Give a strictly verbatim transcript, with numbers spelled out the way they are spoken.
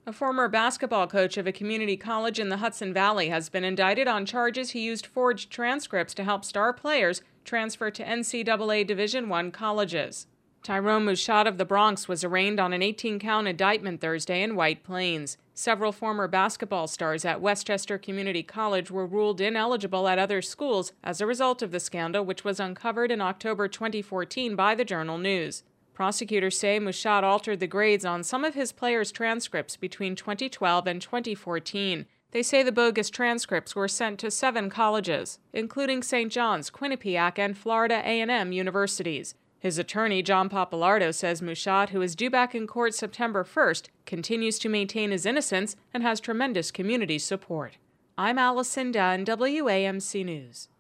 A former basketball coach of a community college in the Hudson Valley has been indicted on charges he used forged transcripts to help star players transfer to N C double A Division I colleges. Tyrone Mushat of the Bronx was arraigned on an eighteen-count indictment Thursday in White Plains. Several former basketball stars at Westchester Community College were ruled ineligible at other schools as a result of the scandal, which was uncovered in October twenty fourteen by the Journal News. Prosecutors say Mushat altered the grades on some of his players' transcripts between twenty twelve and twenty fourteen. They say the bogus transcripts were sent to seven colleges, including Saint John's, Quinnipiac, and Florida A and M universities. His attorney, John Papalardo, says Mushat, who is due back in court September first, continues to maintain his innocence and has tremendous community support. I'm Allison Dunn, W A M C News.